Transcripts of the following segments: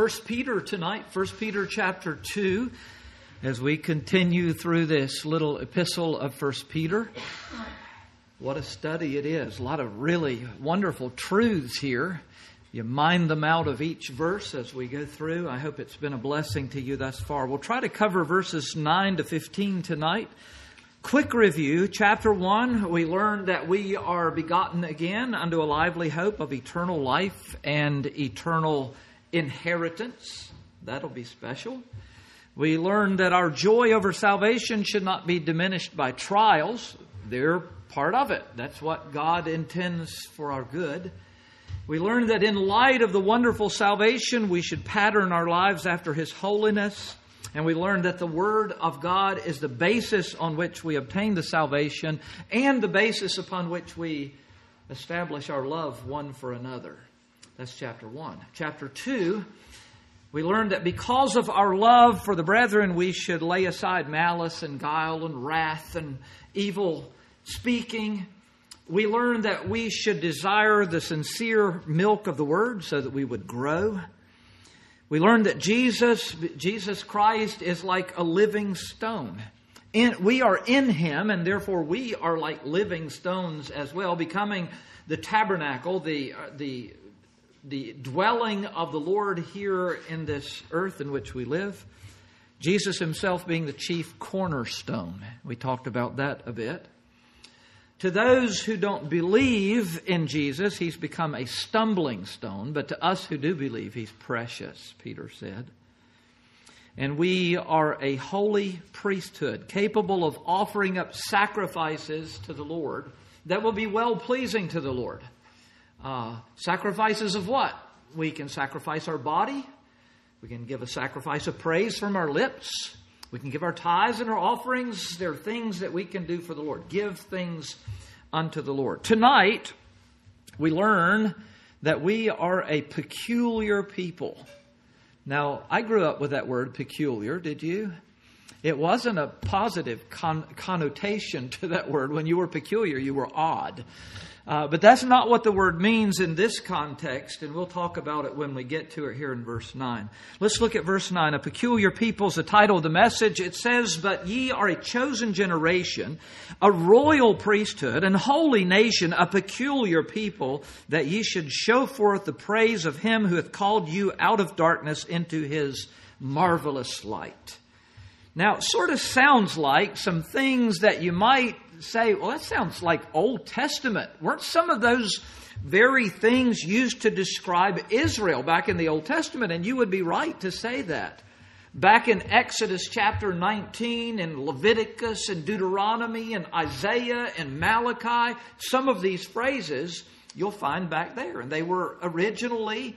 1 Peter tonight, 1 Peter chapter 2, as we continue through this little epistle of 1 Peter. What a study it is. A lot of really wonderful truths here. You mine them out of each verse as we go through. I hope it's been a blessing to you thus far. We'll try to cover verses 9 to 15 tonight. Quick review. Chapter 1, we learned that we are begotten again unto a lively hope of eternal life and eternal inheritance. That'll be special. We learned that our joy over salvation should not be diminished by trials. They're part of it. That's what God intends for our good. We learned that in light of the wonderful salvation, we should pattern our lives after His holiness. And we learned that the Word of God is the basis on which we obtain the salvation and the basis upon which we establish our love one for another. That's chapter 1. Chapter 2, we learned that because of our love for the brethren, we should lay aside malice and guile and wrath and evil speaking. We learned that we should desire the sincere milk of the Word so that we would grow. We learned that Jesus Christ is like a living stone. We are in Him, and therefore we are like living stones as well, becoming the tabernacle, the dwelling of the Lord here in this earth in which we live. Jesus Himself being the chief cornerstone. We talked about that a bit. To those who don't believe in Jesus, He's become a stumbling stone. But to us who do believe, He's precious, Peter said. And we are a holy priesthood, capable of offering up sacrifices to the Lord that will be well-pleasing to the Lord. Sacrifices of what? We can sacrifice our body. We can give a sacrifice of praise from our lips. We can give our tithes and our offerings. There are things that we can do for the Lord. Give things unto the Lord. Tonight, we learn that we are a peculiar people. Now, I grew up with that word peculiar, did you? It wasn't a positive connotation to that word. When you were peculiar, you were odd. But that's not what the word means in this context, and we'll talk about it when we get to it here in verse 9. Let's look at verse 9. A peculiar people is the title of the message. It says, "But ye are a chosen generation, a royal priesthood, and holy nation, a peculiar people, that ye should show forth the praise of Him who hath called you out of darkness into His marvelous light." Now, it sort of sounds like some things that you might say, well, that sounds like Old Testament. Weren't some of those very things used to describe Israel back in the Old Testament? And you would be right to say that. Back in Exodus chapter 19 and Leviticus and Deuteronomy and Isaiah and Malachi, some of these phrases you'll find back there. And they were originally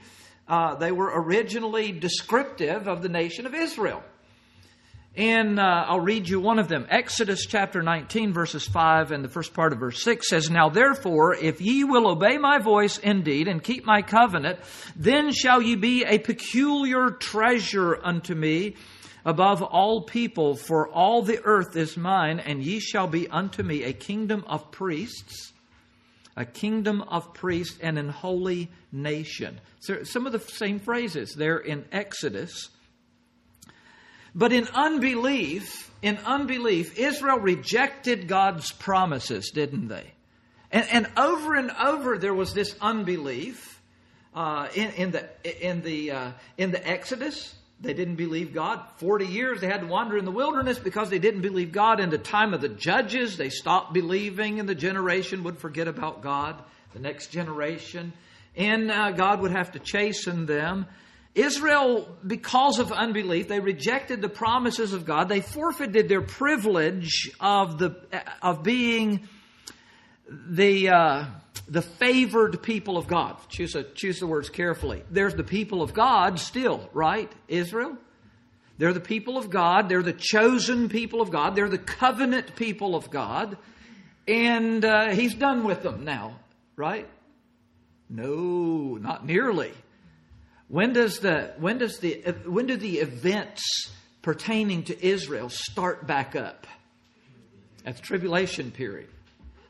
descriptive of the nation of Israel. And I'll read you one of them. Exodus chapter 19, verses 5 and the first part of verse 6 says, "Now therefore, if ye will obey my voice indeed and keep my covenant, then shall ye be a peculiar treasure unto me above all people, for all the earth is mine, and ye shall be unto me a kingdom of priests." A kingdom of priests and an holy nation. So some of the same phrases there in Exodus. But in unbelief, Israel rejected God's promises, didn't they? And over there was this unbelief in the Exodus. They didn't believe God. 40 years they had to wander in the wilderness because they didn't believe God. In the time of the judges, they stopped believing, and the generation would forget about God. The next generation, and God would have to chasten them. Israel, because of unbelief, they rejected the promises of God. They forfeited their privilege of being the favored people of God. Choose the words carefully. There's the people of God still, right? Israel. They're the people of God. They're the chosen people of God. They're the covenant people of God. And He's done with them now, right? No, not nearly. When do the events pertaining to Israel start back up? At the tribulation period.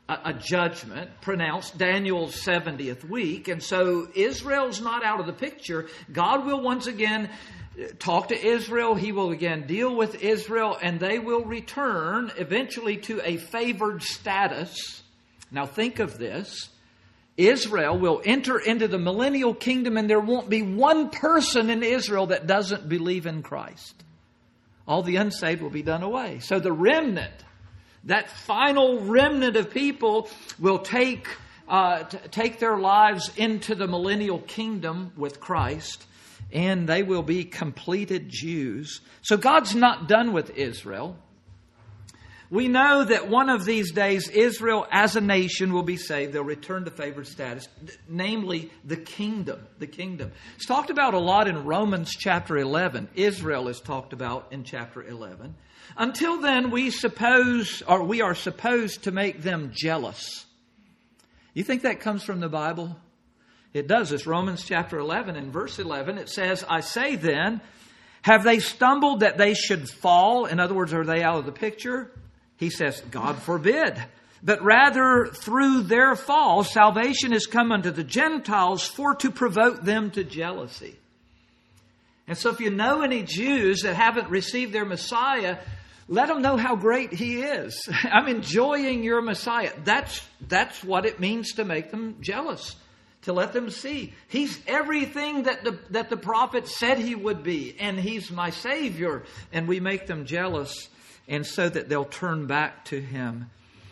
a judgment pronounced Daniel's 70th week. And so Israel's not out of the picture. God will once again talk to Israel. He will again deal with Israel, and they will return eventually to a favored status. Now think of this. Israel will enter into the millennial kingdom, and there won't be one person in Israel that doesn't believe in Christ. All the unsaved will be done away. So the remnant, that final remnant of people, will take their lives into the millennial kingdom with Christ, and they will be completed Jews. So God's not done with Israel. We know that one of these days Israel as a nation will be saved. They'll return to favored status, namely the kingdom. The kingdom. It's talked about a lot in Romans chapter 11. Israel is talked about in chapter 11. Until then, we are supposed to make them jealous. You think that comes from the Bible? It does. It's Romans chapter 11 and verse 11. It says, I say then, have they stumbled that they should fall? In other words, are they out of the picture? He says, God forbid. But rather, through their fall, salvation is come unto the Gentiles for to provoke them to jealousy. And so if you know any Jews that haven't received their Messiah, let them know how great He is. I'm enjoying your Messiah. That's what it means to make them jealous. To let them see He's everything that the prophet said He would be. And He's my Savior. And we make them jealous, and so that they'll turn back to Him.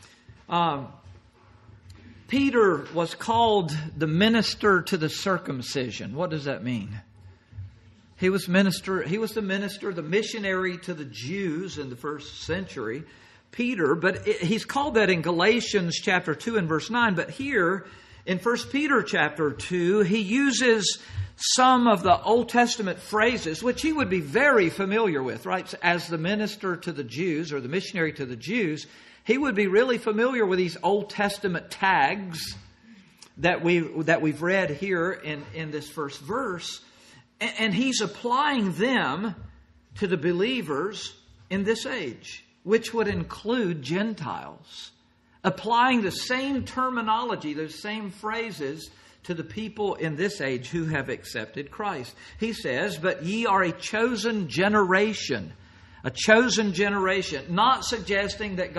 Peter was called the minister to the circumcision. What does that mean? He was the minister, the missionary to the Jews in the first century. Peter, but he's called that in Galatians chapter 2 and verse 9. But here in 1 Peter chapter 2, he uses some of the Old Testament phrases, which he would be very familiar with, right? As the minister to the Jews, or the missionary to the Jews, he would be really familiar with these Old Testament tags that we've read here in this first verse. And he's applying them to the believers in this age, which would include Gentiles. Applying the same terminology, those same phrases, to the people in this age who have accepted Christ. He says, but ye are a chosen generation. A chosen generation. Not suggesting that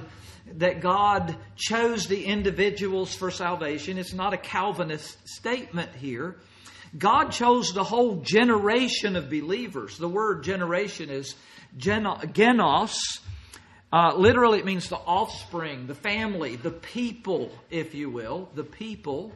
God chose the individuals for salvation. It's not a Calvinist statement here. God chose the whole generation of believers. The word generation is genos. Literally, it means the offspring, the family, the people, if you will. The people.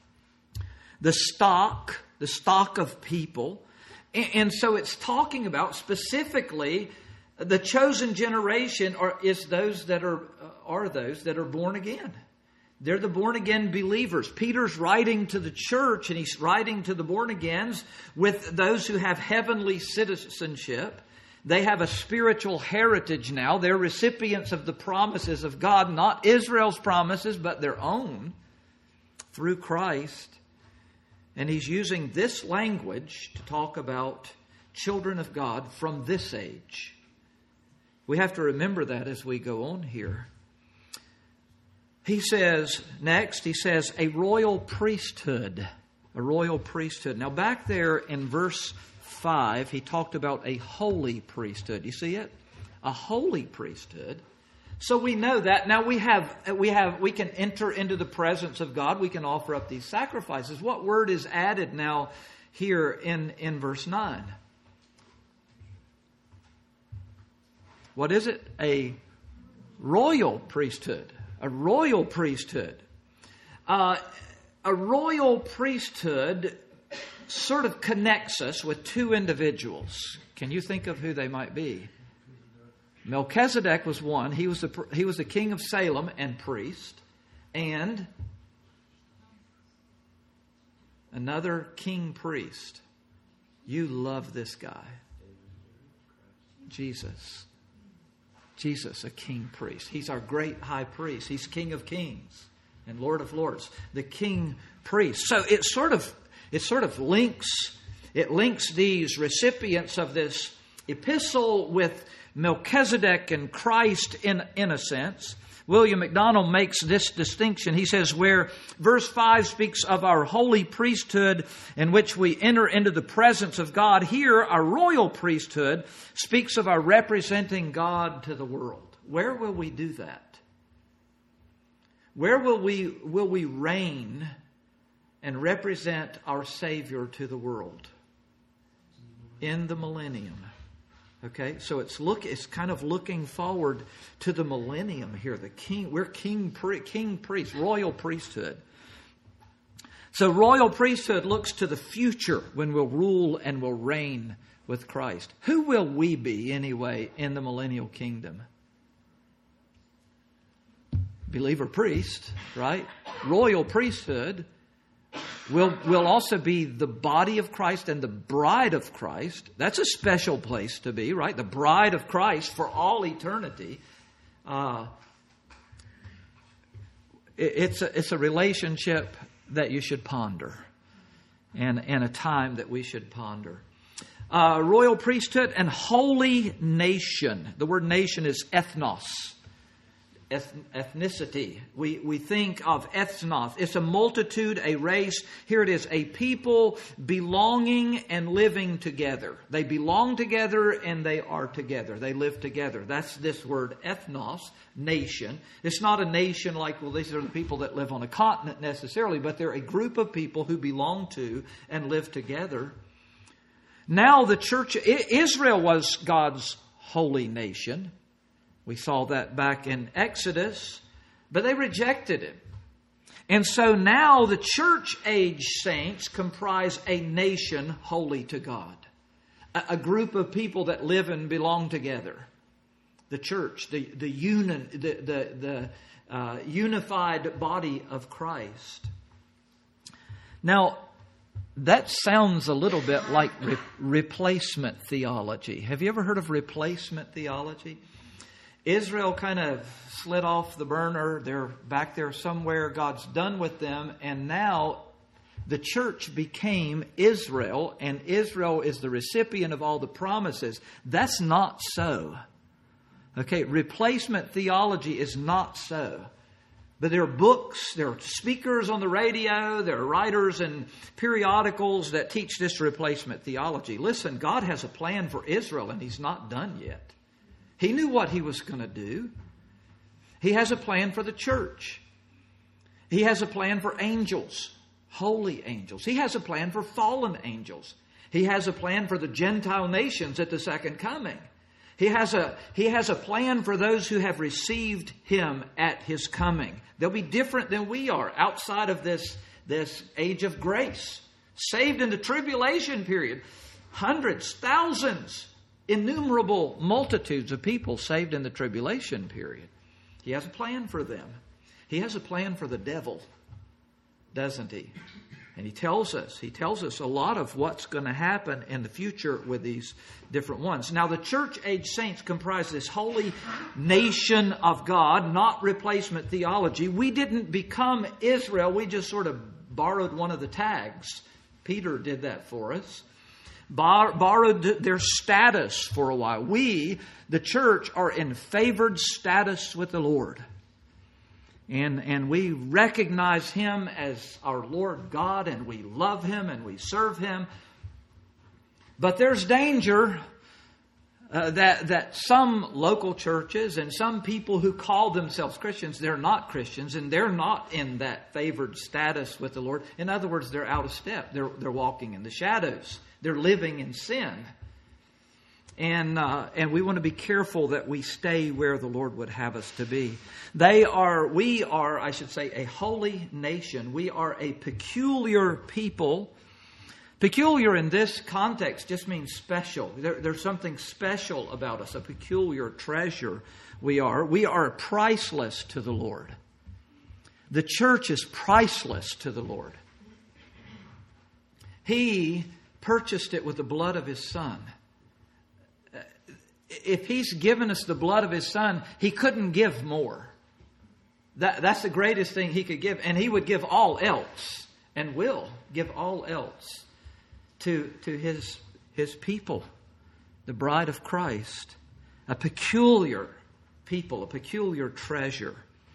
The stock of people. And so it's talking about specifically the chosen generation are those that are born again. They're the born again believers. Peter's writing to the church, and he's writing to the born agains with those who have heavenly citizenship. They have a spiritual heritage now. They're recipients of the promises of God, not Israel's promises, but their own through Christ. And he's using this language to talk about children of God from this age. We have to remember that as we go on here. He says, next, he says, a royal priesthood. A royal priesthood. Now back there in verse 5, he talked about a holy priesthood. You see it? A holy priesthood. So we know that. Now we can enter into the presence of God. We can offer up these sacrifices. What word is added now here in verse 9? What is it? A royal priesthood. A royal priesthood. A royal priesthood sort of connects us with two individuals. Can you think of who they might be? Melchizedek was one. He was the king of Salem and priest. And another king priest. You love this guy. Jesus. Jesus, a king priest. He's our great high priest. He's King of Kings and Lord of Lords. The king priest. So it sort of links these recipients of this epistle with Melchizedek and Christ in a sense. William MacDonald makes this distinction. He says, where verse 5 speaks of our holy priesthood in which we enter into the presence of God, here our royal priesthood speaks of our representing God to the world. Where will we do that? Where will we reign and represent our Savior to the world? In the millennium. Okay, so it's kind of looking forward to the millennium here. We're king priest, royal priesthood. So royal priesthood looks to the future when we'll rule and we'll reign with Christ. Who will we be anyway in the millennial kingdom? Believer priest, right? Royal priesthood. We'll also be the body of Christ and the bride of Christ. That's a special place to be, right? The bride of Christ for all eternity. It's a relationship that you should ponder, and a time that we should ponder. Royal priesthood and holy nation. The word nation is ethnos. Ethnicity. We think of ethnos. It's a multitude, a race. Here it is, a people belonging and living together. They belong together and they are together. They live together. That's this word ethnos, nation. It's not a nation like, well, these are the people that live on a continent necessarily, but they're a group of people who belong to and live together. Now the church, Israel was God's holy nation. We saw that back in Exodus, but they rejected Him. And so now the church age saints comprise a nation holy to God. A group of people that live and belong together. The church, the unified body of Christ. Now, that sounds a little bit like replacement theology. Have you ever heard of replacement theology? Israel kind of slid off the burner. They're back there somewhere. God's done with them. And now the church became Israel. And Israel is the recipient of all the promises. That's not so. Okay, replacement theology is not so. But there are books, there are speakers on the radio, there are writers and periodicals that teach this replacement theology. Listen, God has a plan for Israel and He's not done yet. He knew what He was going to do. He has a plan for the church. He has a plan for angels, holy angels. He has a plan for fallen angels. He has a plan for the Gentile nations at the second coming. He has a plan for those who have received Him at His coming. They'll be different than we are outside of this age of grace. Saved in the tribulation period. Hundreds, thousands, innumerable multitudes of people saved in the tribulation period. He has a plan for them. He has a plan for the devil, doesn't He? And He tells us a lot of what's going to happen in the future with these different ones. Now, the church age saints comprise this holy nation of God, not replacement theology. We didn't become Israel. We just sort of borrowed one of the tags. Peter did that for us. Borrowed their status for a while. We, the church, are in favored status with the Lord. And we recognize Him as our Lord God, and we love Him and we serve Him. But there's danger that some local churches and some people who call themselves Christians, they're not Christians, and they're not in that favored status with the Lord. In other words, they're out of step. They're walking in the shadows. They're living in sin. And we want to be careful that we stay where the Lord would have us to be. We are, I should say, a holy nation. We are a peculiar people. Peculiar in this context just means special. There's something special about us, a peculiar treasure we are. We are priceless to the Lord. The church is priceless to the Lord. He purchased it with the blood of His Son. If He's given us the blood of His Son, He couldn't give more. That's the greatest thing He could give. And He would give all else, and will give all else to His people, the bride of Christ. A peculiar people, a peculiar treasure.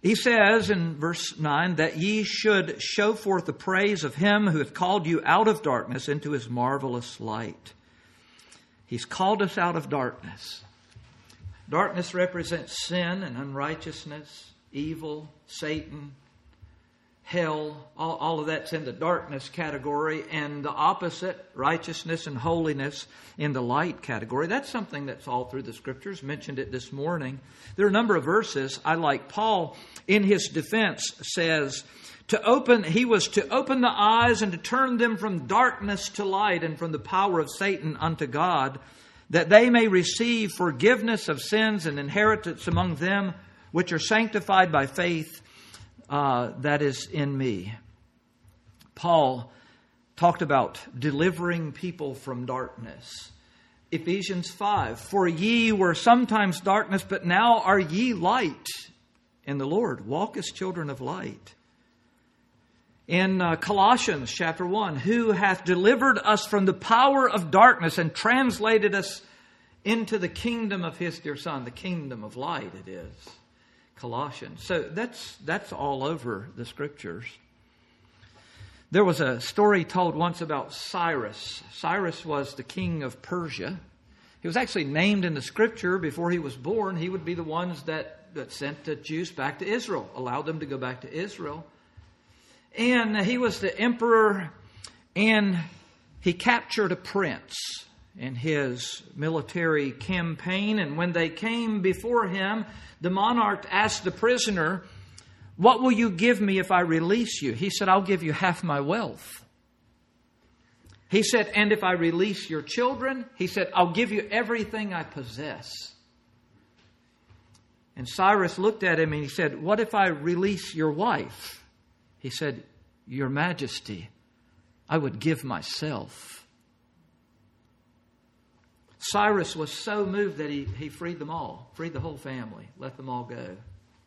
He says in verse 9 that ye should show forth the praise of Him who hath called you out of darkness into His marvelous light. He's called us out of darkness. Darkness represents sin and unrighteousness, evil, Satan, hell. All of that's in the darkness category, and the opposite, righteousness and holiness, in the light category. That's something that's all through the Scriptures. Mentioned it this morning. There are a number of verses. I like Paul in his defense says he was to open the eyes and to turn them from darkness to light and from the power of Satan unto God, that they may receive forgiveness of sins and inheritance among them which are sanctified by faith that is in me. Paul talked about delivering people from darkness. Ephesians 5, for ye were sometimes darkness, but now are ye light in the Lord. Walk as children of light. In Colossians chapter 1, who hath delivered us from the power of darkness and translated us into the kingdom of His dear Son, the kingdom of light it is. Colossians. So that's all over the Scriptures. There was a story told once about Cyrus. Cyrus was the king of Persia. He was actually named in the Scripture before he was born. He would be the ones that sent the Jews back to Israel, allowed them to go back to Israel. And he was the emperor, and he captured a prince in his military campaign. And when they came before him, the monarch asked the prisoner, what will you give me if I release you? He said, I'll give you half my wealth. He said, and if I release your children? He said, I'll give you everything I possess. And Cyrus looked at him and he said, what if I release your wife? He said, Your Majesty, I would give myself. Cyrus was so moved that he freed them all, freed the whole family, let them all go.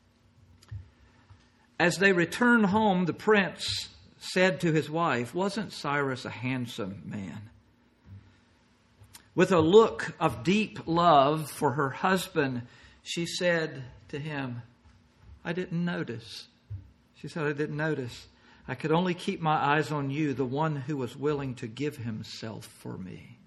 As they returned home, the prince said to his wife, wasn't Cyrus a handsome man? With a look of deep love for her husband, she said to him, I didn't notice. She said, I didn't notice. I could only keep my eyes on you, the one who was willing to give himself for me.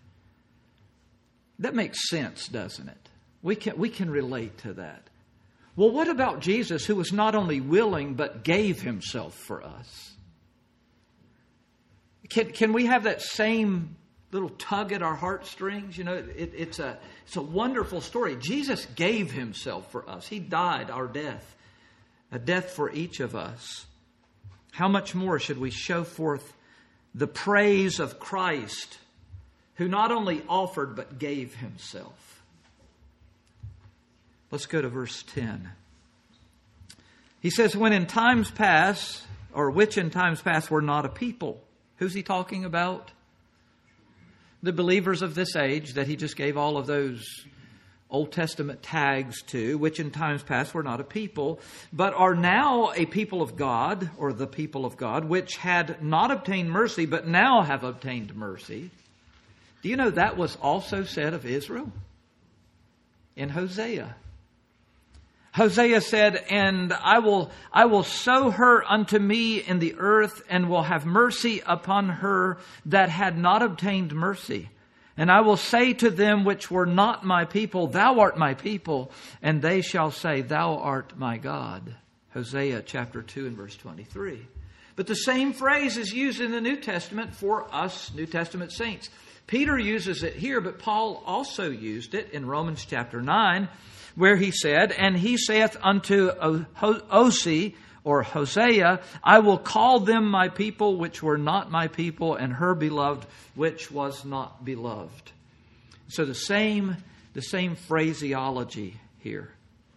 That makes sense, doesn't it? We can relate to that. Well, what about Jesus, who was not only willing, but gave himself for us? Can we have that same little tug at our heartstrings? You know, it's a wonderful story. Jesus gave himself for us. He died our death, a death for each of us. How much more should we show forth the praise of Christ, who not only offered, but gave himself? Let's go to verse 10. He says, which in times past were not a people. Who's he talking about? The believers of this age that he just gave all of those Old Testament tags to, which in times past were not a people, but are now a people of God, or the people of God, which had not obtained mercy, but now have obtained mercy. Do you know that was also said of Israel? In Hosea. Hosea said, and I will sow her unto me in the earth, and will have mercy upon her that had not obtained mercy. And I will say to them which were not my people, thou art my people, and they shall say, thou art my God. Hosea chapter 2 and verse 23. But the same phrase is used in the New Testament for us New Testament saints. Peter uses it here, but Paul also used it in Romans chapter 9, where he said, and he saith unto Osee, or Hosea, I will call them my people which were not my people, and her beloved which was not beloved. So the same phraseology here.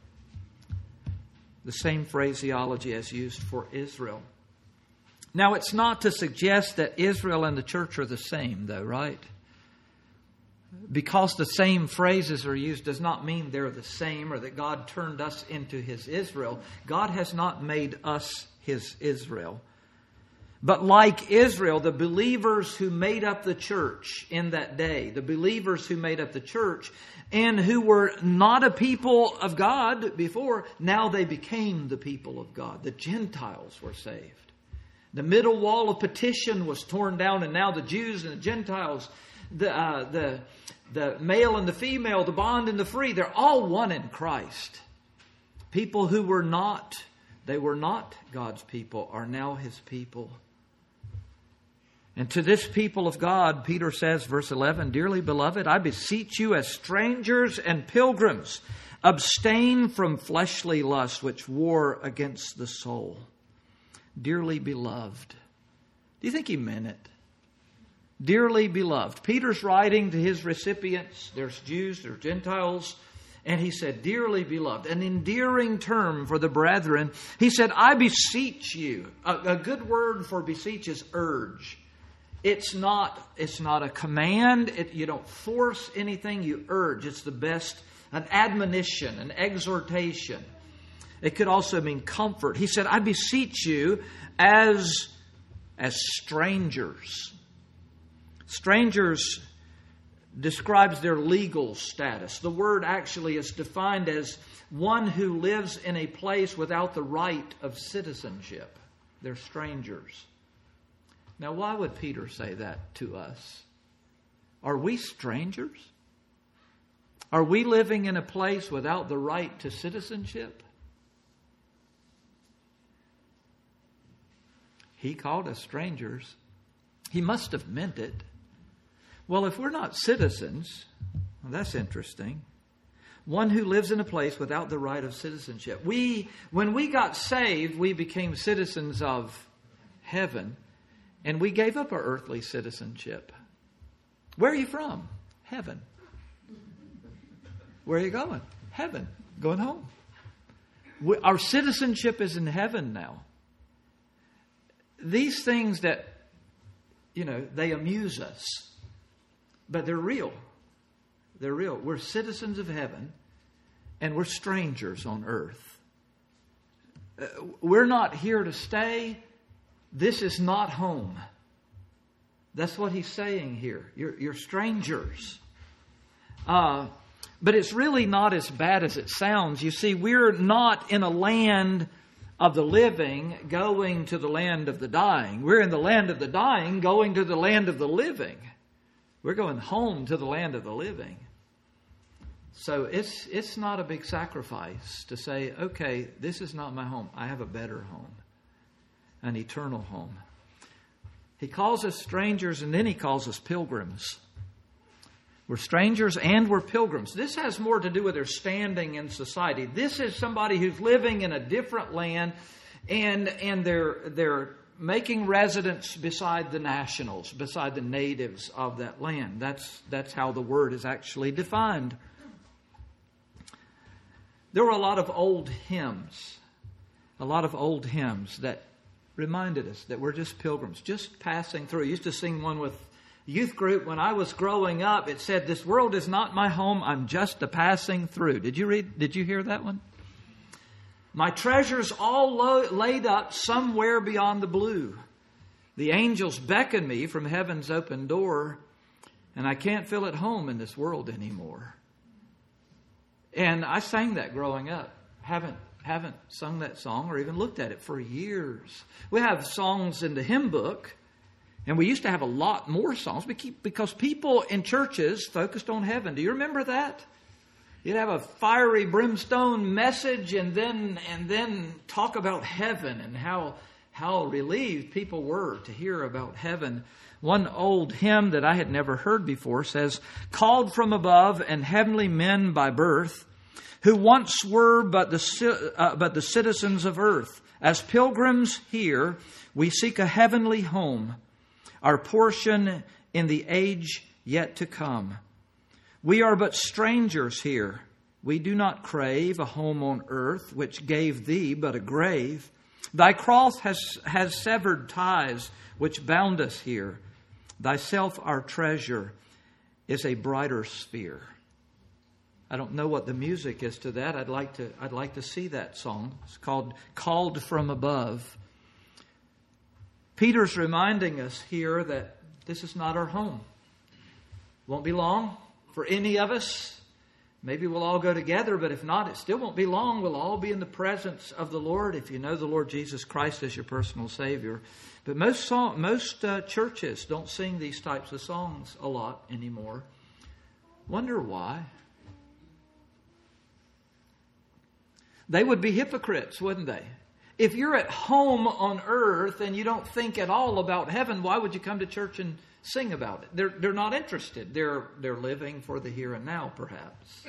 The same phraseology as used for Israel. Now it's not to suggest that Israel and the church are the same, though, right? Because the same phrases are used does not mean they're the same, or that God turned us into His Israel. God has not made us His Israel. But like Israel, the believers who made up the church in that day, the believers who made up the church and who were not a people of God before, now they became the people of God. The Gentiles were saved. The middle wall of partition was torn down, and now the Jews and the Gentiles, the male and the female, the bond and the free, they're all one in Christ. People who were not God's people are now His people. And to this people of God, Peter says, verse 11, "Dearly beloved, I beseech you as strangers and pilgrims, abstain from fleshly lusts which war against the soul." Dearly beloved. Do you think he meant it? Dearly beloved. Peter's writing to his recipients. There's Jews, there's Gentiles. And he said, dearly beloved, an endearing term for the brethren. He said, I beseech you. A good word for beseech is urge. It's not a command. You don't force anything. You urge. It's the best, an admonition, an exhortation. It could also mean comfort. He said, I beseech you as strangers. Strangers describes their legal status. The word actually is defined as one who lives in a place without the right of citizenship. They're strangers. Now, why would Peter say that to us? Are we strangers? Are we living in a place without the right to citizenship? He called us strangers. He must have meant it. Well, if we're not citizens, well, that's interesting. One who lives in a place without the right of citizenship. When we got saved, we became citizens of heaven, and we gave up our earthly citizenship. Where are you from? Heaven. Where are you going? Heaven. Going home. Our citizenship is in heaven now. These things that, they amuse us. But they're real. They're real. We're citizens of heaven, and we're strangers on earth. We're not here to stay. This is not home. That's what he's saying here. You're strangers. But it's really not as bad as it sounds. You see, we're not in a land of the living going to the land of the dying. We're in the land of the dying going to the land of the living. We're going home to the land of the living. So it's not a big sacrifice to say, okay, this is not my home. I have a better home, an eternal home. He calls us strangers, and then he calls us pilgrims. We're strangers and we're pilgrims. This has more to do with their standing in society. This is somebody who's living in a different land, and they're making residence beside the nationals, beside the natives of that land. That's how the word is actually defined. There were a lot of old hymns that reminded us that we're just pilgrims, just passing through. I used to sing one with youth group when I was growing up. It said, "This world is not my home, I'm just a passing through." Did you hear that one? My treasures all laid up somewhere beyond the blue. The angels beckon me from heaven's open door, and I can't feel at home in this world anymore. And I sang that growing up. Haven't sung that song or even looked at it for years. We have songs in the hymn book, and we used to have a lot more songs because people in churches focused on heaven. Do you remember that? You'd have a fiery brimstone message and then talk about heaven and how relieved people were to hear about heaven. One old hymn that I had never heard before says, "Called from above and heavenly men by birth, who once were but the citizens of earth. As pilgrims here, we seek a heavenly home, our portion in the age yet to come. We are but strangers here. We do not crave a home on earth, which gave thee but a grave. Thy cross has severed ties which bound us here. Thyself our treasure is a brighter sphere." I don't know what the music is to that. I'd like to see that song. It's called "Called from Above." Peter's reminding us here that this is not our home. Won't be long for any of us. Maybe we'll all go together, but if not, it still won't be long. We'll all be in the presence of the Lord if you know the Lord Jesus Christ as your personal Savior. But most churches don't sing these types of songs a lot anymore. Wonder why? They would be hypocrites, wouldn't they? If you're at home on earth and you don't think at all about heaven, why would you come to church and sing about it? They're not interested. They're living for the here and now, perhaps.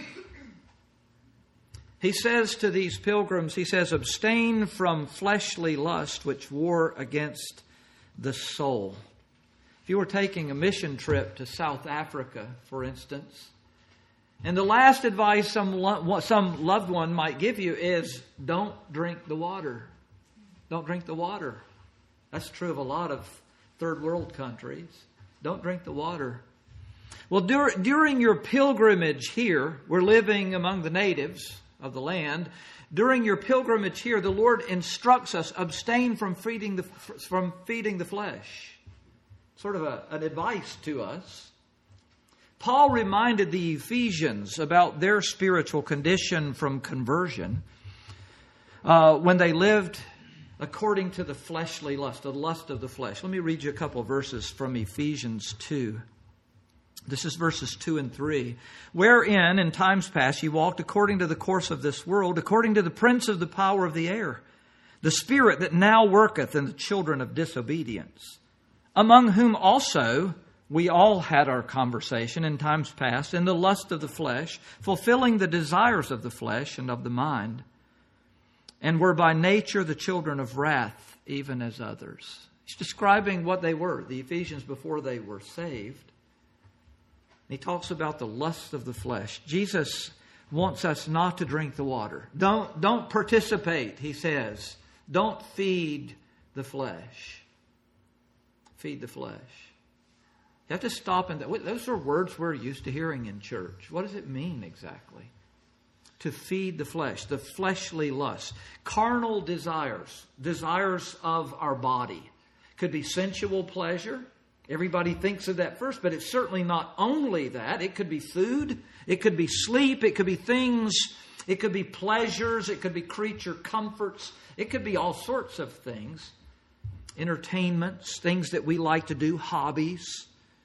He says to these pilgrims, he says, abstain from fleshly lust which war against the soul. If you were taking a mission trip to South Africa, for instance, and the last advice some loved one might give you is, don't drink the water. Don't drink the water. That's true of a lot of third world countries. Don't drink the water. Well, during your pilgrimage here, we're living among the natives of the land. During your pilgrimage here, the Lord instructs us, abstain from feeding the flesh. Sort of an advice to us. Paul reminded the Ephesians about their spiritual condition from conversion when they lived according to the fleshly lust, the lust of the flesh. Let me read you a couple of verses from Ephesians 2. This is verses 2 and 3. Wherein, in times past, you walked according to the course of this world, according to the prince of the power of the air, the spirit that now worketh in the children of disobedience, among whom also we all had our conversation in times past in the lust of the flesh, fulfilling the desires of the flesh and of the mind, and were by nature the children of wrath, even as others. He's describing what they were, the Ephesians before they were saved. He talks about the lust of the flesh. Jesus wants us not to drink the water. Don't participate, he says. Don't feed the flesh. Feed the flesh. You have to stop and those are words we're used to hearing in church. What does it mean exactly? To feed the flesh, the fleshly lust, carnal desires of our body. Could be sensual pleasure. Everybody thinks of that first, but it's certainly not only that. It could be food, it could be sleep, it could be things, it could be pleasures, it could be creature comforts, it could be all sorts of things. Entertainments, things that we like to do, hobbies.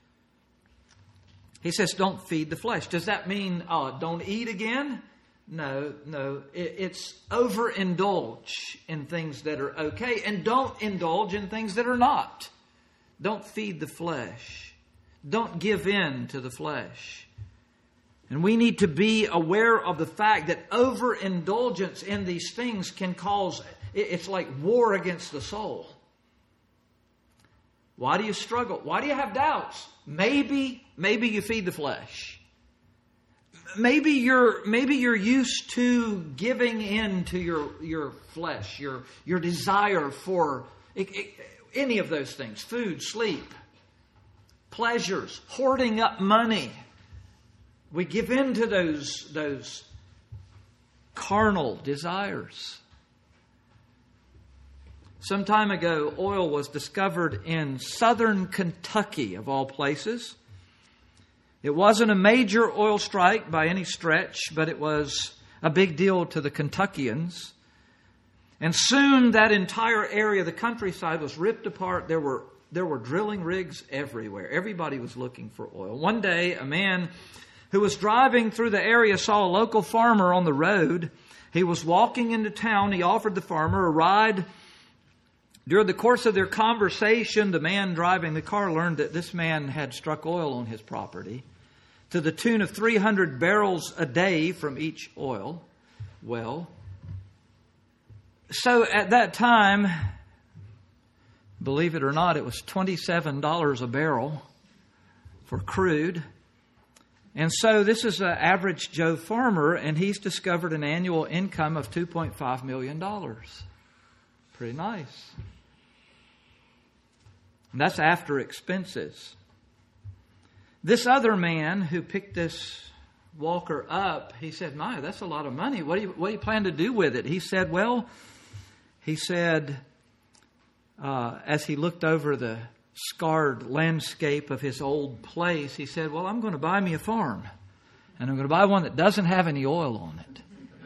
He says, don't feed the flesh. Does that mean don't eat again? No. It's overindulge in things that are okay and don't indulge in things that are not. Don't feed the flesh. Don't give in to the flesh. And we need to be aware of the fact that overindulgence in these things can cause, it's like war against the soul. Why do you struggle? Why do you have doubts? Maybe you feed the flesh. Maybe you're used to giving in to your flesh, your desire for any of those things, food, sleep, pleasures, hoarding up money. We give in to those carnal desires. Some time ago, oil was discovered in southern Kentucky, of all places. It wasn't a major oil strike by any stretch, but it was a big deal to the Kentuckians. And soon that entire area, the countryside, was ripped apart. There were drilling rigs everywhere. Everybody was looking for oil. One day, a man who was driving through the area saw a local farmer on the road. He was walking into town. He offered the farmer a ride. During the course of their conversation, the man driving the car learned that this man had struck oil on his property to the tune of 300 barrels a day from each oil well. So at that time, believe it or not, it was $27 a barrel for crude. And so this is an average Joe farmer, and he's discovered an annual income of $2.5 million. Pretty nice. And that's after expenses. This other man who picked this walker up, he said, "My, that's a lot of money. What do you plan to do with it?" He said, as he looked over the scarred landscape of his old place, he said, well, I'm going to buy me a farm. And I'm going to buy one that doesn't have any oil on it.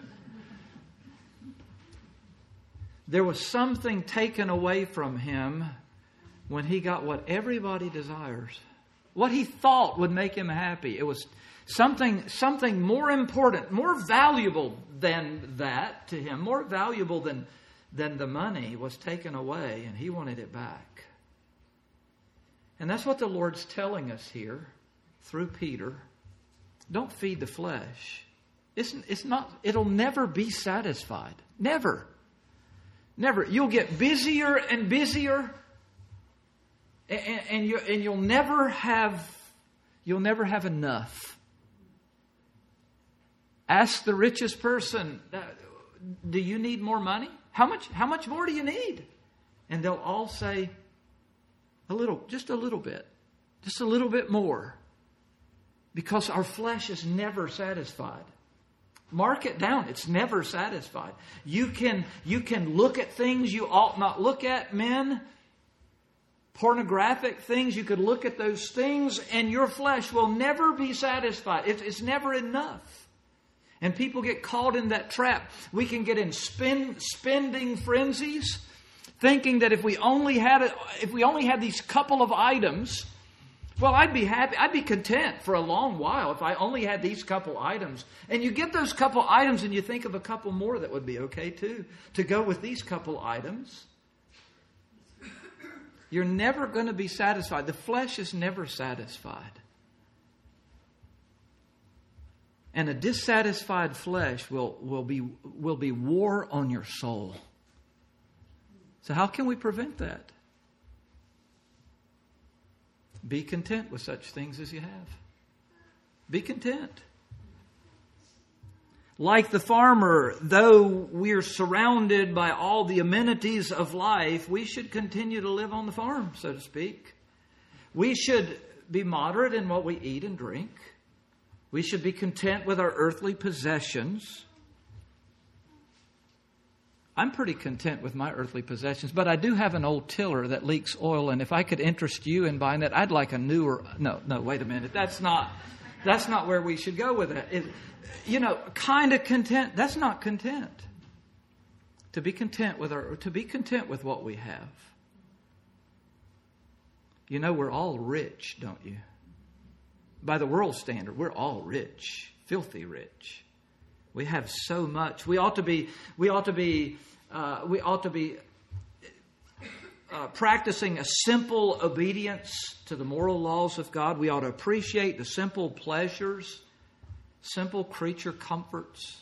There was something taken away from him when he got what everybody desires. What he thought would make him happy. It was something more important, more valuable than that to him, more valuable than the money was taken away, and he wanted it back. And that's what the Lord's telling us here through Peter. Don't feed the flesh. It'll never be satisfied. Never. Never. You'll get busier and busier, and you'll never have enough. Ask the richest person, do you need more money? How much more do you need? And they'll all say, just a little bit more. Because our flesh is never satisfied. Mark it down. It's never satisfied. You can look at things you ought not look at, men. Pornographic things. You could look at those things and your flesh will never be satisfied. It's never enough. And people get caught in that trap. We can get in spending frenzies, thinking that if we only had these couple of items, well, I'd be happy. I'd be content for a long while if I only had these couple items. And you get those couple items and you think of a couple more that would be okay too, to go with these couple items. You're never going to be satisfied. The flesh is never satisfied. And a dissatisfied flesh will be war on your soul. So how can we prevent that? Be content with such things as you have. Be content. Like the farmer, though we're surrounded by all the amenities of life, we should continue to live on the farm, so to speak. We should be moderate in what we eat and drink. We should be content with our earthly possessions. I'm pretty content with my earthly possessions, but I do have an old tiller that leaks oil, and if I could interest you in buying that, I'd like a newer... No, wait a minute. That's not where we should go with it. Kind of content. That's not content. To be content with what we have. We're all rich, don't you? By the world standard, we're all rich, filthy rich. We have so much. We ought to be practicing a simple obedience to the moral laws of God. We ought to appreciate the simple pleasures, simple creature comforts.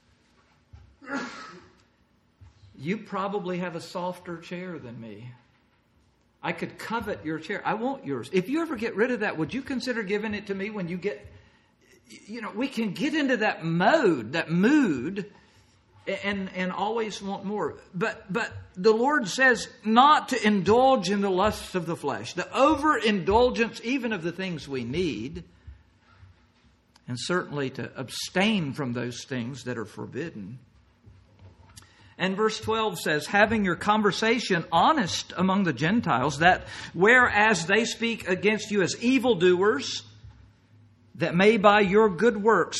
You probably have a softer chair than me. I could covet your chair. I want yours. If you ever get rid of that, would you consider giving it to me when you get... we can get into that mood, and always want more. But the Lord says not to indulge in the lusts of the flesh, the overindulgence even of the things we need, and certainly to abstain from those things that are forbidden. And verse 12 says, having your conversation honest among the Gentiles, that whereas they speak against you as evildoers, that may by your good works,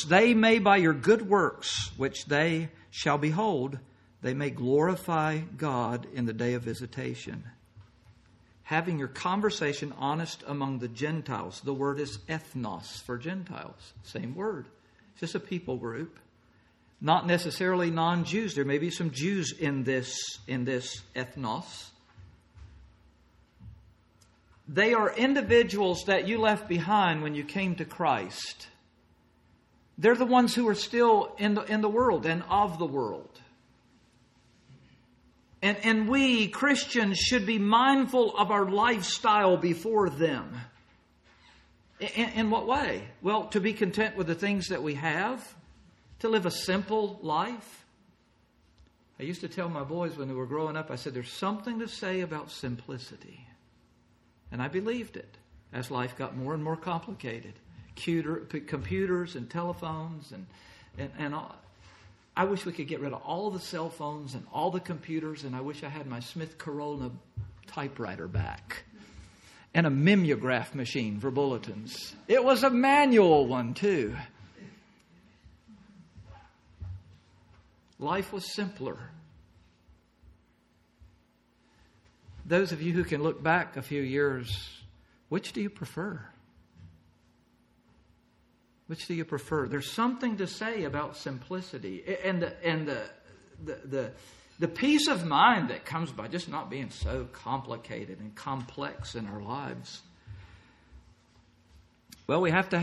which they shall behold, they may glorify God in the day of visitation. Having your conversation honest among the Gentiles. The word is ethnos for Gentiles. Same word. It's just a people group. Not necessarily non-Jews. There may be some Jews in this ethnos. They are individuals that you left behind when you came to Christ. They're the ones who are still in the world and of the world. And we, Christians, should be mindful of our lifestyle before them. In what way? Well, to be content with the things that we have. To live a simple life. I used to tell my boys when they were growing up, I said, there's something to say about simplicity. And I believed it as life got more and more complicated. Computers and telephones and all. I wish we could get rid of all the cell phones and all the computers, and I wish I had my Smith Corona typewriter back and a mimeograph machine for bulletins. It was a manual one, too. Life was simpler. Those of you who can look back a few years, which do you prefer? Which do you prefer? There's something to say about simplicity and the peace of mind that comes by just not being so complicated and complex in our lives. Well, we have to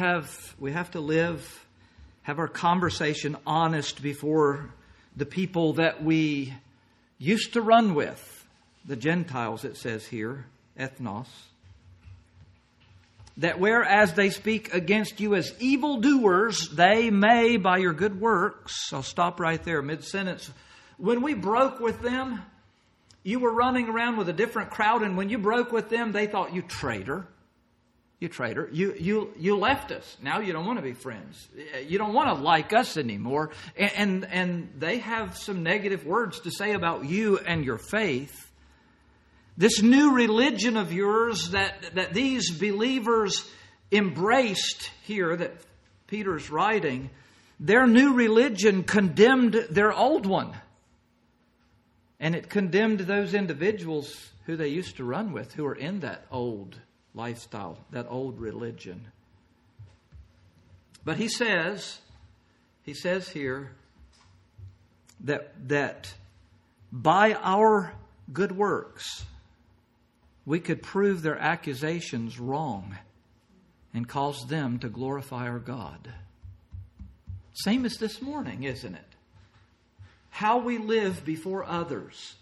have our conversation honest before the people that we used to run with. The Gentiles, it says here, ethnos. That whereas they speak against you as evildoers, they may, by your good works, I'll stop right there, mid-sentence. When we broke with them, you were running around with a different crowd, and when you broke with them, they thought, you traitor. You traitor. You left us. Now you don't want to be friends. You don't want to like us anymore. And they have some negative words to say about you and your faith. This new religion of yours that these believers embraced here, that Peter's writing, their new religion condemned their old one. And it condemned those individuals who they used to run with, who were in that old lifestyle, that old religion. But he says here that by our good works, we could prove their accusations wrong and cause them to glorify our God. Same as this morning, isn't it? How we live before others,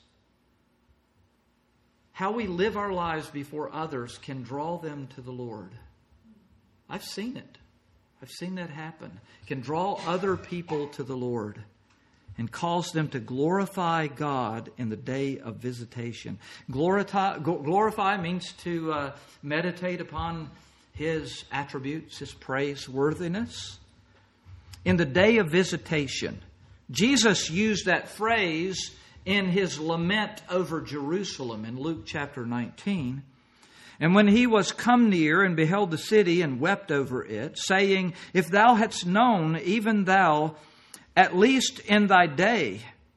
how we live our lives before others can draw them to the Lord. I've seen it. I've seen that happen. It can draw other people to the Lord and cause them to glorify God in the day of visitation. Glorify means to meditate upon His attributes, His praiseworthiness. In the day of visitation, Jesus used that phrase in His lament over Jerusalem in Luke chapter 19. And when He was come near and beheld the city and wept over it, saying, if thou hadst known, even thou, at least in thy day,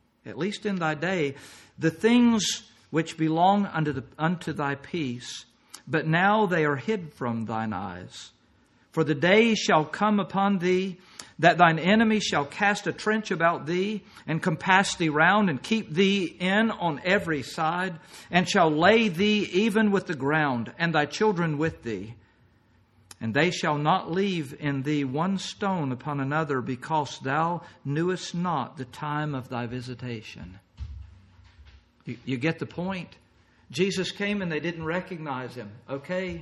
the things which belong unto thy peace, but now they are hid from thine eyes. For the day shall come upon thee, that thine enemy shall cast a trench about thee, and compass thee round, and keep thee in on every side, and shall lay thee even with the ground, and thy children with thee. And they shall not leave in thee one stone upon another, because thou knewest not the time of thy visitation. You get the point? Jesus came and they didn't recognize Him. Okay?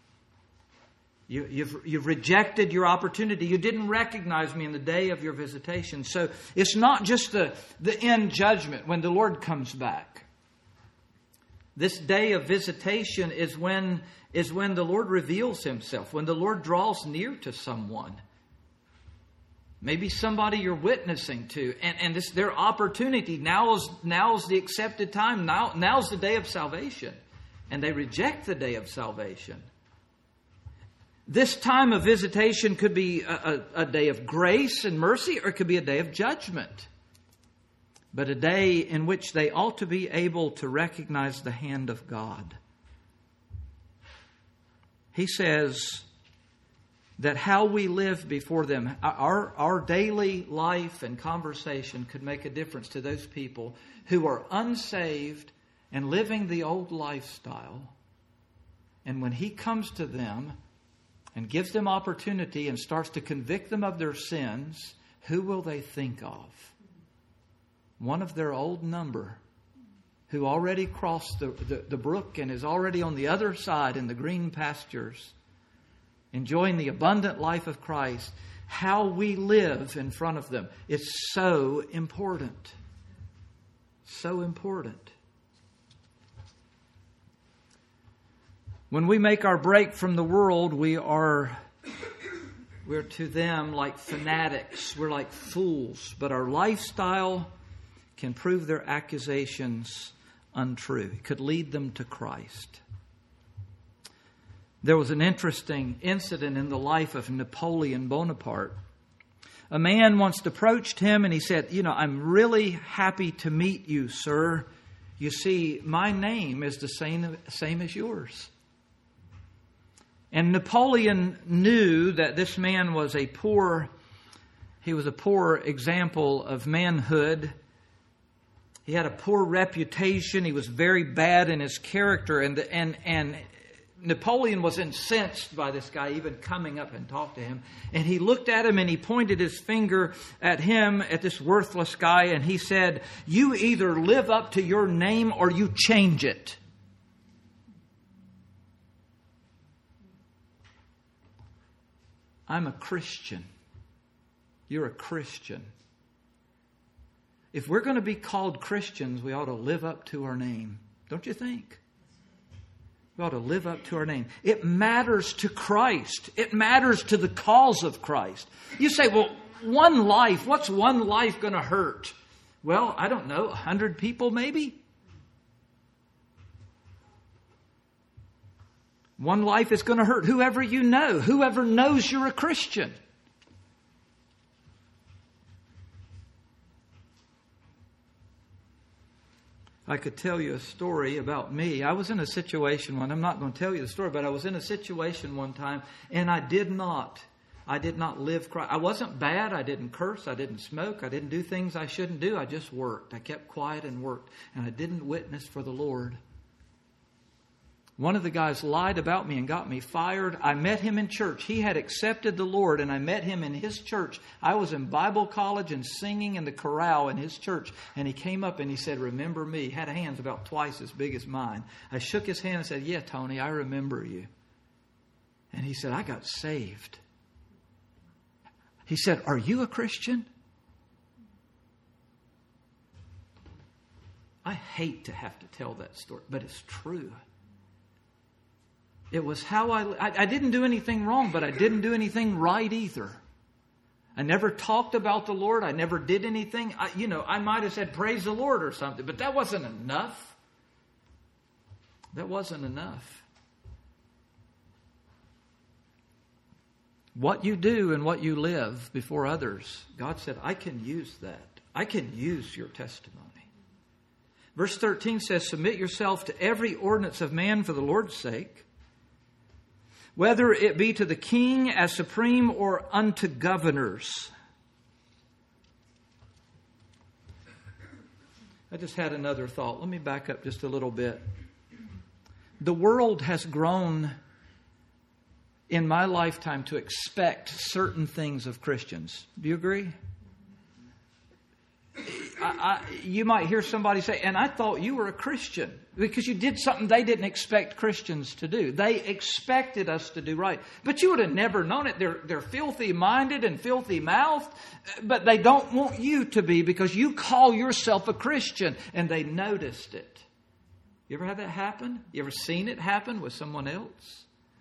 You've rejected your opportunity. You didn't recognize me in the day of your visitation. So it's not just the end judgment when the Lord comes back. This day of visitation is when the Lord reveals Himself, when the Lord draws near to someone. Maybe somebody you're witnessing to, and it's their opportunity. Now's the accepted time. Now's the day of salvation. And they reject the day of salvation. This time of visitation could be a day of grace and mercy, or it could be a day of judgment. But a day in which they ought to be able to recognize the hand of God. He says that how we live before them, our daily life and conversation could make a difference to those people who are unsaved and living the old lifestyle. And when He comes to them and gives them opportunity and starts to convict them of their sins, who will they think of? One of their old number, who already crossed the brook and is already on the other side in the green pastures, enjoying the abundant life of Christ. How we live in front of them is so important. So important. When we make our break from the world, we're to them like fanatics. We're like fools. But our lifestyle can prove their accusations untrue. It could lead them to Christ. There was an interesting incident in the life of Napoleon Bonaparte. A man once approached him and he said, I'm really happy to meet you, sir. You see, my name is the same as yours. And Napoleon knew that this man was a poor example of manhood. He had a poor reputation. He was very bad in his character. And Napoleon was incensed by this guy even coming up and talk to him. And he looked at him and he pointed his finger at him, at this worthless guy. And he said, you either live up to your name or you change it. I'm a Christian. You're a Christian. If we're going to be called Christians, we ought to live up to our name. Don't you think? We ought to live up to our name. It matters to Christ. It matters to the cause of Christ. You say, well, one life, what's one life going to hurt? Well, I don't know, 100 people maybe? One life is going to hurt whoever you know, whoever knows you're a Christian. I could tell you a story about me. I was in a situation I'm not going to tell you the story, but I was in a situation one time and I did not live Christ. I wasn't bad. I didn't curse. I didn't smoke. I didn't do things I shouldn't do. I just worked. I kept quiet and worked. And I didn't witness for the Lord. One of the guys lied about me and got me fired. I met him in church. He had accepted the Lord, and I met him in his church. I was in Bible college and singing in the chorale in his church. And he came up and he said, remember me. He had hands about twice as big as mine. I shook his hand and said, yeah, Tony, I remember you. And he said, I got saved. He said, are you a Christian? I hate to have to tell that story, but it's true. It was how I didn't do anything wrong, but I didn't do anything right either. I never talked about the Lord. I never did anything. I might have said, praise the Lord or something, but that wasn't enough. That wasn't enough. What you do and what you live before others, God said, I can use that. I can use your testimony. Verse 13 says, submit yourself to every ordinance of man for the Lord's sake, whether it be to the king as supreme or unto governors. I just had another thought. Let me back up just a little bit. The world has grown in my lifetime to expect certain things of Christians. Do you agree? You might hear somebody say, and I thought you were a Christian, because you did something they didn't expect Christians to do. They expected us to do right. But you would have never known it. They're filthy-minded and filthy-mouthed, but they don't want you to be because you call yourself a Christian, and they noticed it. You ever had that happen? You ever seen it happen with someone else?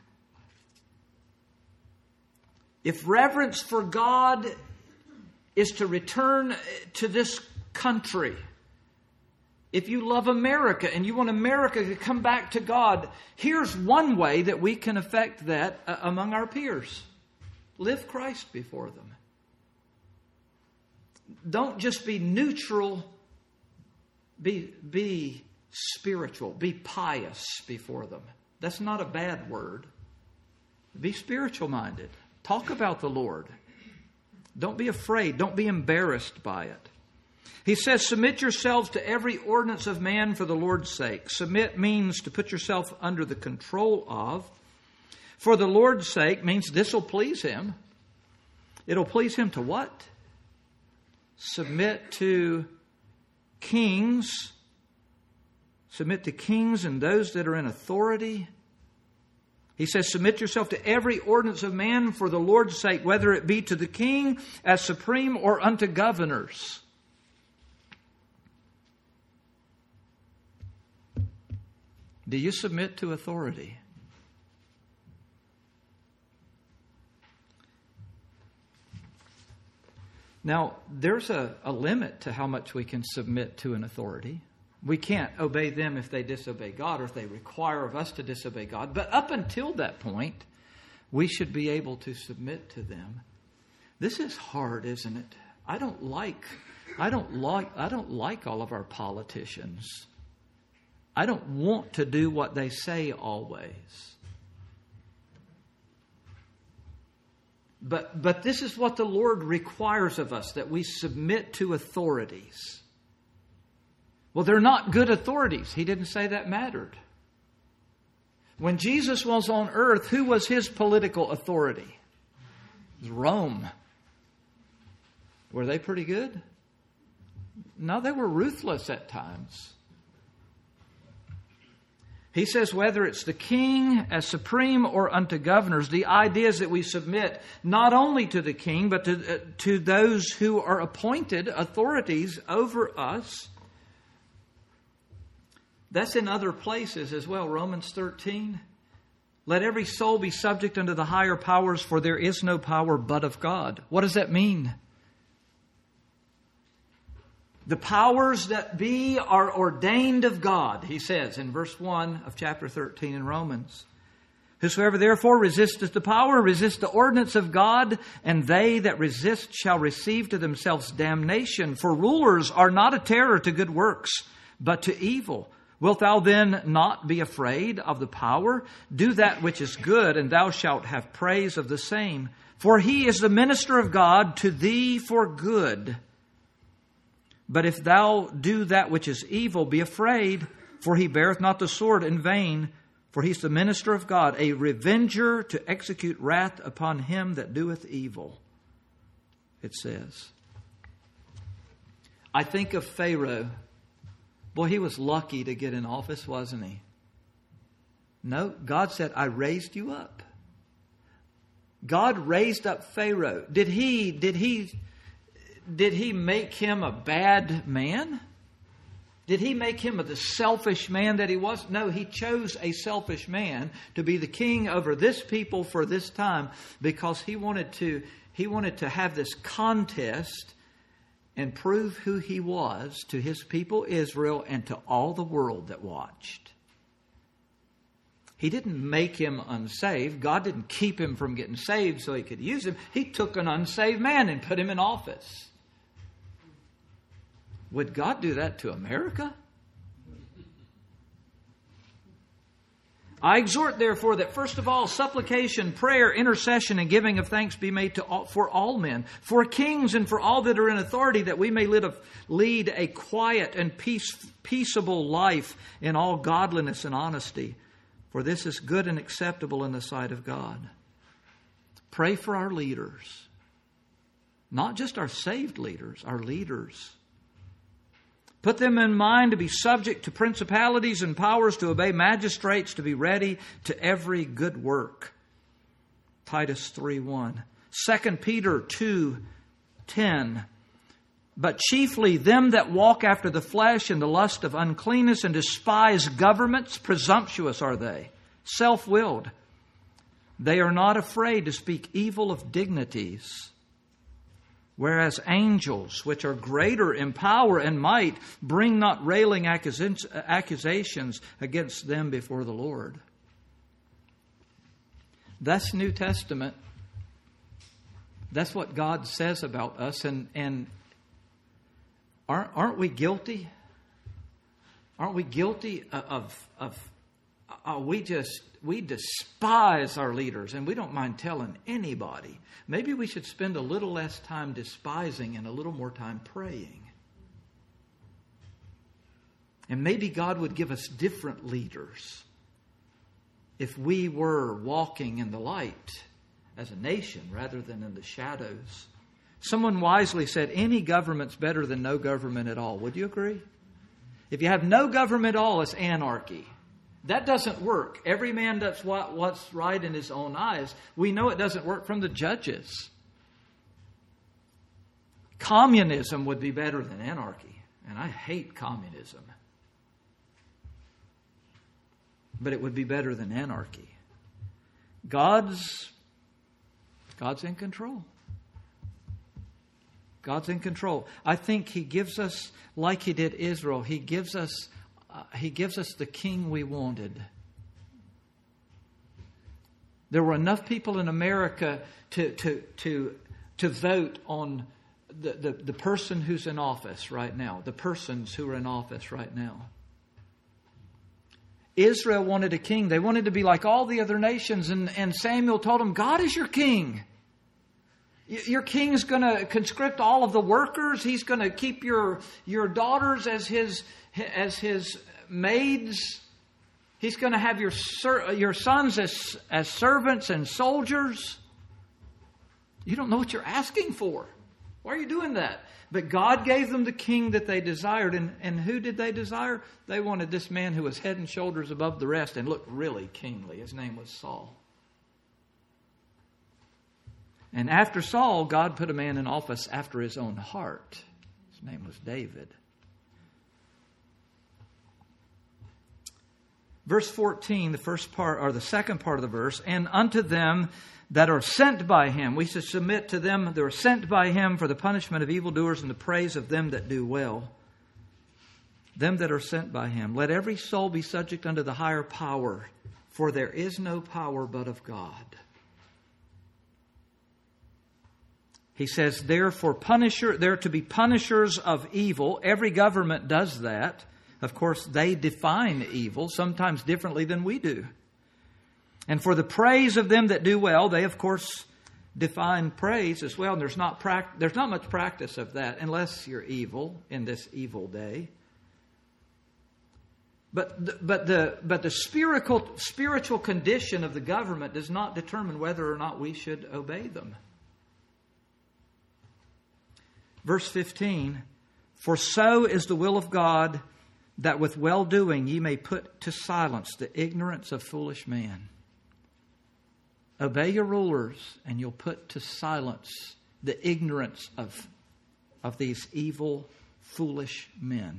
If reverence for God is to return to this country, if you love America and you want America to come back to God, here's one way that we can affect that among our peers. Live Christ before them. Don't just be neutral. Be spiritual. Be pious before them. That's not a bad word. Be spiritual minded. Talk about the Lord. Don't be afraid. Don't be embarrassed by it. He says, submit yourselves to every ordinance of man for the Lord's sake. Submit means to put yourself under the control of. For the Lord's sake means this will please Him. It'll please Him to what? Submit to kings. Submit to kings and those that are in authority. He says, submit yourself to every ordinance of man for the Lord's sake, whether it be to the king as supreme or unto governors. Do you submit to authority? Now, there's a limit to how much we can submit to an authority. We can't obey them if they disobey God or if they require of us to disobey God. But up until that point, we should be able to submit to them. This is hard, isn't it? I don't like all of our politicians. I don't want to do what they say always. But this is what the Lord requires of us, that we submit to authorities. Well, they're not good authorities. He didn't say that mattered. When Jesus was on earth, who was his political authority? It was Rome. Were they pretty good? No, they were ruthless at times. He says whether it's the king as supreme or unto governors, the idea is that we submit not only to the king, but to those who are appointed authorities over us. That's in other places as well. Romans 13. Let every soul be subject unto the higher powers, for there is no power but of God. What does that mean? The powers that be are ordained of God, he says in verse 1 of chapter 13 in Romans. Whosoever therefore resisteth the power, resist the ordinance of God, and they that resist shall receive to themselves damnation. For rulers are not a terror to good works, but to evil. Wilt thou then not be afraid of the power? Do that which is good, and thou shalt have praise of the same. For he is the minister of God to thee for good. But if thou do that which is evil, be afraid, for he beareth not the sword in vain. For he is the minister of God, a revenger to execute wrath upon him that doeth evil. It says. I think of Pharaoh. Boy, he was lucky to get in office, wasn't he? No, God said, I raised you up. God raised up Pharaoh. Did he make him a bad man? Did he make him the selfish man that he was? No, he chose a selfish man to be the king over this people for this time because he wanted to have this contest and prove who he was to his people Israel and to all the world that watched. He didn't make him unsaved. God didn't keep him from getting saved so he could use him. He took an unsaved man and put him in office. Would God do that to America? I exhort, therefore, that first of all, supplication, prayer, intercession, and giving of thanks be made for all men, for kings and for all that are in authority, that we may lead a quiet and peaceable life in all godliness and honesty. For this is good and acceptable in the sight of God. Pray for our leaders. Not just our saved leaders, our leaders. Put them in mind to be subject to principalities and powers, to obey magistrates, to be ready to every good work. Titus 3:1. 2 Peter 2:10. But chiefly them that walk after the flesh in the lust of uncleanness and despise governments, presumptuous are they, self-willed. They are not afraid to speak evil of dignities. Whereas angels, which are greater in power and might, bring not railing accusations against them before the Lord. That's New Testament. That's what God says about us. And aren't we guilty? Aren't we guilty we despise our leaders, and we don't mind telling anybody. Maybe we should spend a little less time despising and a little more time praying. And maybe God would give us different leaders if we were walking in the light as a nation rather than in the shadows. Someone wisely said, any government's better than no government at all. Would you agree? If you have no government at all, it's anarchy. That doesn't work. Every man does what's right in his own eyes. We know it doesn't work from the judges. Communism would be better than anarchy. And I hate communism. But it would be better than anarchy. God's in control. God's in control. I think He gives us, like He did Israel, He gives us He gives us the king we wanted. There were enough people in America to vote on the person who's in office right now, the persons who are in office right now. Israel wanted a king. They wanted to be like all the other nations. And Samuel told them, God is your king. Your king is going to conscript all of the workers. He's going to keep your daughters as his maids. He's going to have your sons as servants and soldiers. You don't know what you're asking for. Why are you doing that? But God gave them the king that they desired. And who did they desire? They wanted this man who was head and shoulders above the rest and looked really kingly. His name was Saul. And after Saul, God put a man in office after his own heart. His name was David. Verse 14, the first part, or the second part of the verse, and unto them that are sent by him. We should submit to them that are sent by him for the punishment of evildoers and the praise of them that do well. Them that are sent by him. Let every soul be subject unto the higher power, for there is no power but of God. He says, they're to be punishers of evil. Every government does that. Of course, they define evil, sometimes differently than we do. And for the praise of them that do well, they, of course, define praise as well. And there's not much practice of that unless you're evil in this evil day. But the spiritual condition of the government does not determine whether or not we should obey them. Verse 15, for so is the will of God, that with well-doing ye may put to silence the ignorance of foolish man. Obey your rulers, and you'll put to silence the ignorance of these evil, foolish men.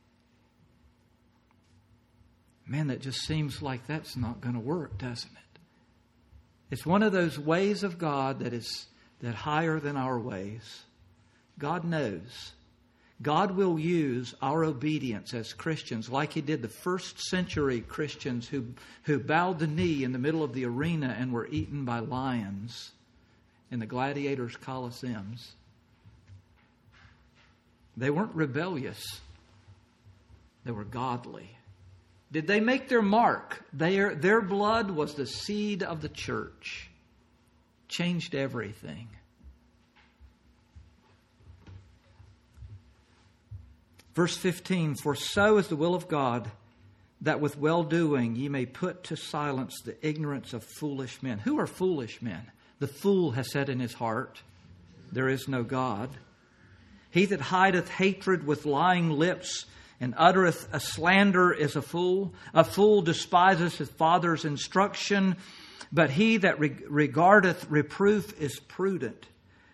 Man, that just seems like that's not going to work, doesn't it? It's one of those ways of God that higher than our ways. God knows. God will use our obedience as Christians like He did the first century Christians who bowed the knee in the middle of the arena and were eaten by lions in the gladiators' coliseums. They weren't rebellious. They were godly. Did they make their mark? Their blood was the seed of the church. Changed everything. Verse 15, for so is the will of God, that with well-doing ye may put to silence the ignorance of foolish men. Who are foolish men? The fool has said in his heart, there is no God. He that hideth hatred with lying lips and uttereth a slander is a fool. A fool despiseth his father's instruction, but he that regardeth reproof is prudent.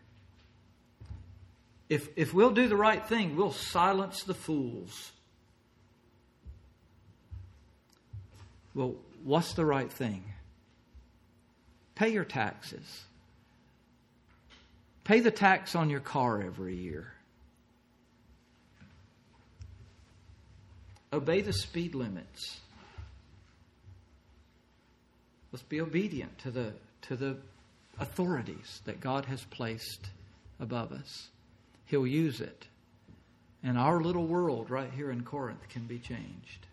If we'll do the right thing, we'll silence the fools. Well, what's the right thing? Pay your taxes. Pay the tax on your car every year. Obey the speed limits. Let's be obedient to the authorities that God has placed above us. He'll use it. And our little world right here in Corinth can be changed.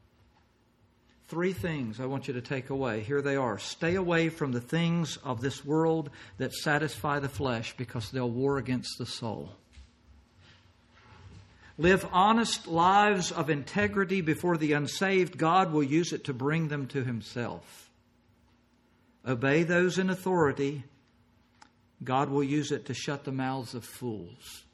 3 things I want you to take away. Here they are. Stay away from the things of this world that satisfy the flesh, because they'll war against the soul. Live honest lives of integrity before the unsaved. God will use it to bring them to Himself. Obey those in authority. God will use it to shut the mouths of fools.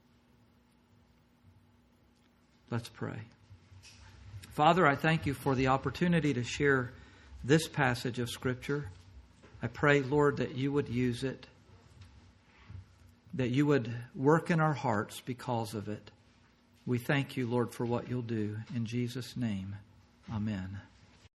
Let's pray. Father, I thank You for the opportunity to share this passage of Scripture. I pray, Lord, that You would use it, that You would work in our hearts because of it. We thank You, Lord, for what You'll do. In Jesus' name, amen.